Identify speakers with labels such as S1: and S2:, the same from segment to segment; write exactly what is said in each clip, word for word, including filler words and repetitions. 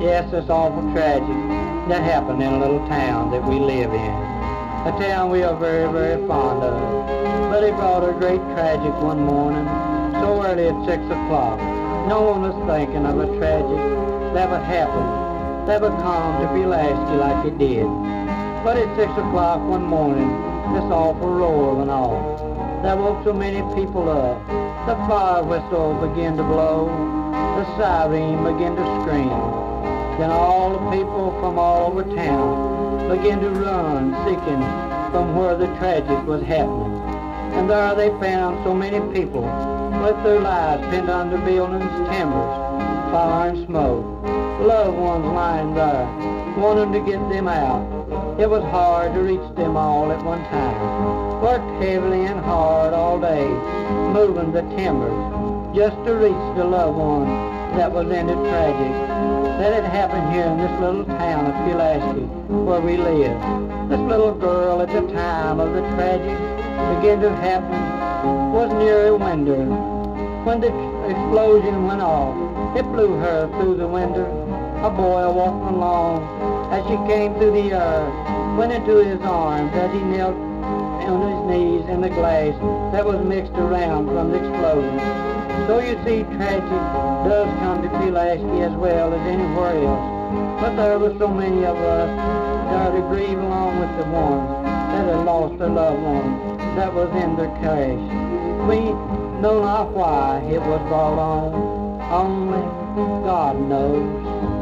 S1: Yes, it's awful tragic. That happened in a little town that we live in. A town we are very, very fond of. But it brought a great tragic one morning, so early at six o'clock. No one was thinking of a tragic that would happen, that would come to Pulaski like it did. But at six o'clock one morning, this awful roar went off. That woke so many people up. The fire whistle began to blow. The siren began to scream. Then all the people from all over town began to run, seeking from where the tragic was happening. And there they found so many people with their lives pinned under buildings, timbers, fire and smoke. Loved ones lying there, wanting to get them out. It was hard to reach them all at one time. Worked heavily and hard all day, moving the timbers, just to reach the loved one that was in the tragic. That had happened here in this little town of Pulaski, where we live. This little girl at the time of the tragic began to happen was near a window. When the explosion went off, it blew her through the window. A boy walking along, as she came through the air, went into his arms as he knelt on his knees in the glass that was mixed around from the explosion. So you see, tragic does come to Pulaski as well as anywhere else. But there were so many of us there to grieve along with the ones that had lost their loved one that was in their crash. We know not why it was brought on, only God knows.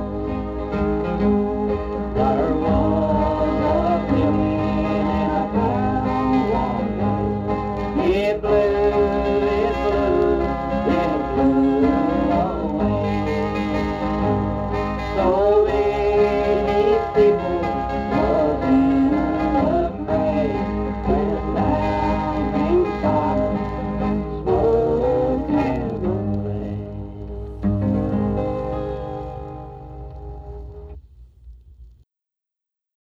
S1: There was a feeling in a town one day. It blew